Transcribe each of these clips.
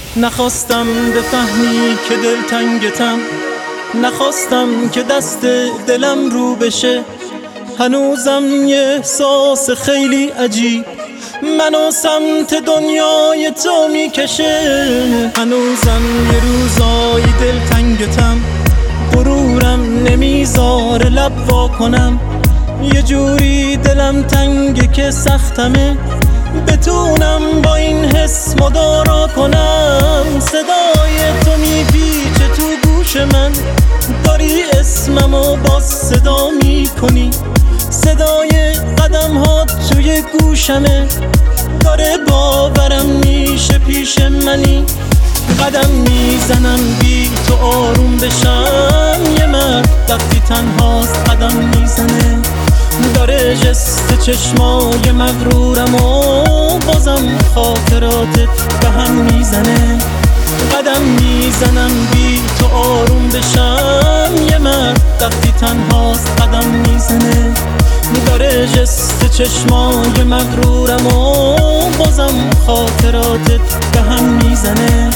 نخواستم بفهمی که دلتنگتم، نخواستم که دست دلم رو بشه. هنوزم یه احساس خیلی عجیب منو سمت دنیای تو میکشه. هنوزم یه روزای دلتنگتم، غرورم نمیذاره لب وا کنم. یه جوری دلم تنگه که سختمه بتونم با این حس مدارا کنم. صدای تو میپیچه تو گوش من، داری اسممو با صدا میکنی. صدای قدم ها توی گوشمه، داره باورم میشه پیش منی. قدم میزنم بی تو آروم بشم، یه مرد وقتی تنهاست قدم میزنه. داره جست چشمای مغرورم و بازم خاطراتت به هم میزنه. قدم میزنم بی تو آروم بشم، یه مرد وقتی تنهاست قدم میزنه. داره جست چشمای مغرورم و بازم خاطراتت به هم میزنه.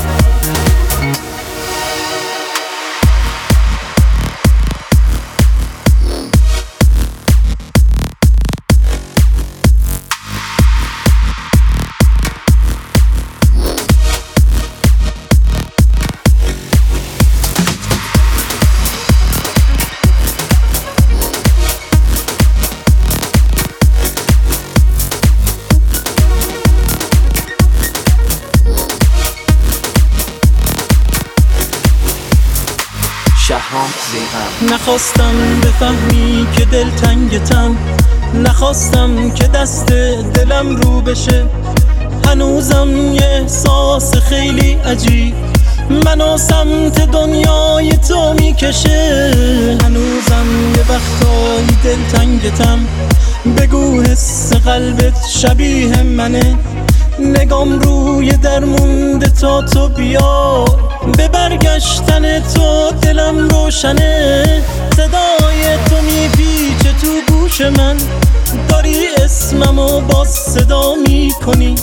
نخواستم بفهمی که دلتنگتم، نخواستم که دست دلم رو بشه. هنوزم یه احساس خیلی عجیب منو سمت دنیای تو میکشه. هنوزم یه وقتایی دلتنگتم، بگو حس قلبت شبیه منه. نگام روی درمونده تا تو بیا، به برگشتن تو دلم روشنه. صدای تو میپیچه تو گوش من، داری اسممو با صدا میکنی.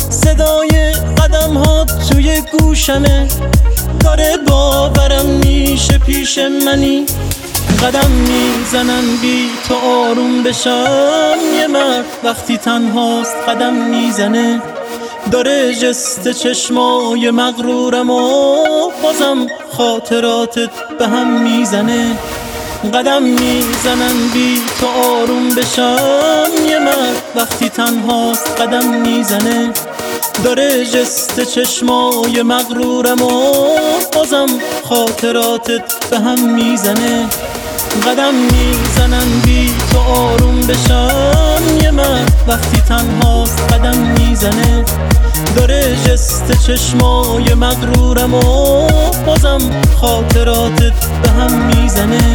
صدای قدم ها توی گوشمه، داره باورم میشه پیش منی. قدم میزنم بی تو آروم بشم، یه مرد وقتی تنهاست قدم میزنه. داره جست چشمای مغرورم و بازم خاطراتت به هم میزنه. قدم میزنم بی تو آروم بشم، یه مرد وقتی تنهاست قدم میزنه. داره جست چشمای مغرورم و بازم خاطراتت به هم میزنه. قدم میزنم بی تو آروم بشم، یه مرد وقتی تنهاست قدم میزنه. داره جست چشمای مغرورم و بازم خاطراتت به هم میزنه.